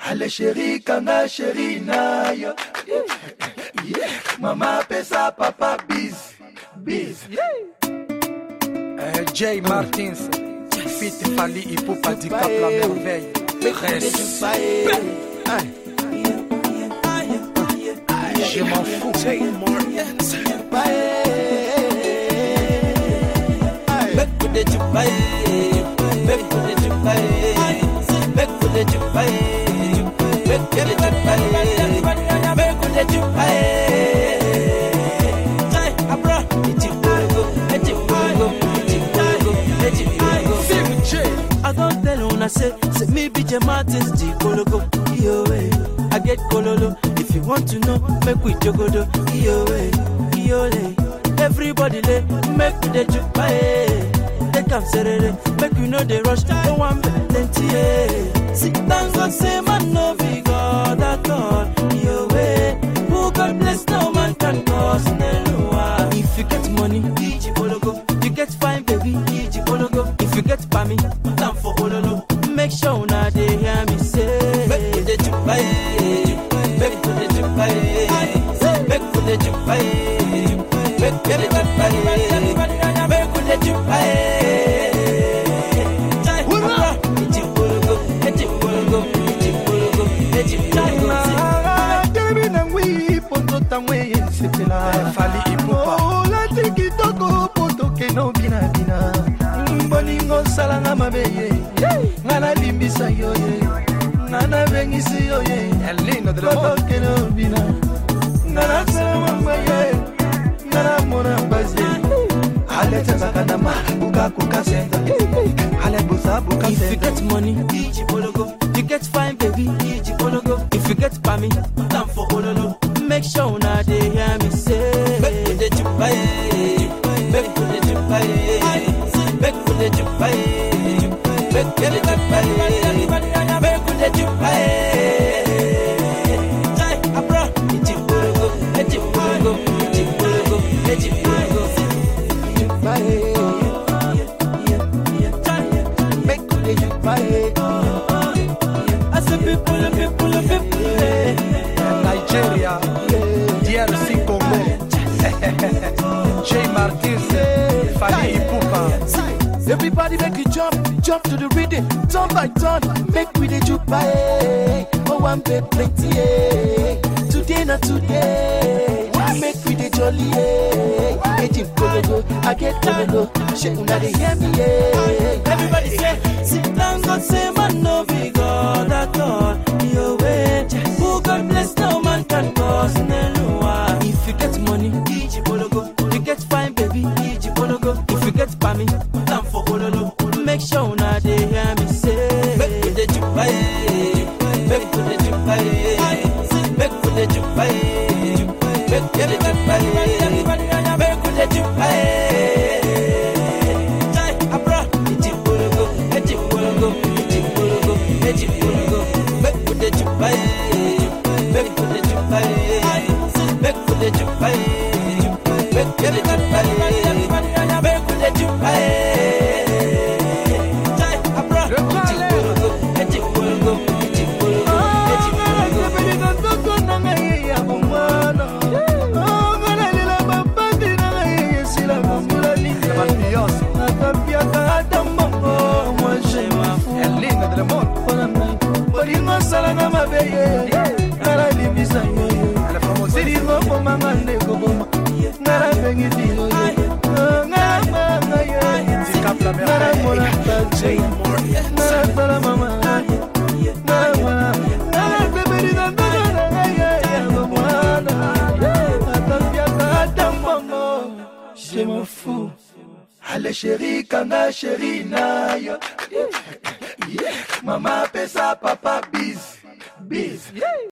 Ale chéri, kanga chéri na yo. Mama pesa papa biz. Jay Martins, Fit Fali Ipupa du Cap la merveille. Je m'en fous. Jay Martins. I don't tell una say me be Jay Martins G Kologo. I get kololo. If you want to know, make we jogodo. Everybody lay, make we the juke. They come serere, make we know they rush. No one plenty. Sit down, God say man no be God at all. Who God bless, no man can cause no. If you get money, Iji Kologo. You get fine, baby, Iji Kologo. If you get pami, time for ololo. Make sure una they hear me say. Make we the juke, make we the juke, make we the juke, make we the Fali Ipupa. Oh, la tiki toko poto ke no bina bina. Boningo salanga mabeye. Ngana limbisa yo ye. Ngana bengisi yo ye. El lindo del mundo. Ke no bina. Ngana salama maye. Ngana mona bazi. Ale tazakana ma buka kuka senta. Ale busa buka senta. If you get money, Iji Kologo. You get fine, baby, Iji Kologo. If you get pami, time for ololo. Make sure now they hear me say. Make with the jupai, make with the jupai, make with the jupai, make with the jupai, make with the jupai. Jai abra, Iji Kologo, Iji Kologo, Iji Kologo, Iji Kologo. Jupai, make with the jupai. I say people. Nigeria, DRC Congo. Jay Martins, Fali Ipupa. Everybody make you jump to the rhythm, turn by turn, make we the juke by. Oh, one pay plenty, today not today. Make we the jolly, Ejim Kologo, I get Kologo, shake una they hear me, Everybody say, sit down, God say man no be God at all. Who God bless, no man can cause no. If you get money, Iji Kologo. You get fine, baby, Iji Kologo. If you get pami, time for ololo. Make sure now they hear me say. Make with the jupai, make with the jupai, make with the jupai, make with the jupai, make with the jupai. Jai abra, Iji Kologo, Iji Kologo, Iji Kologo, Iji Kologo. Make with the jupai, make with the jupai, make with the jupai, make with the jupai, make with the jupai. Je m'en fous. Ale chéri, kanga chéri na yo. Mama pesa papa biz.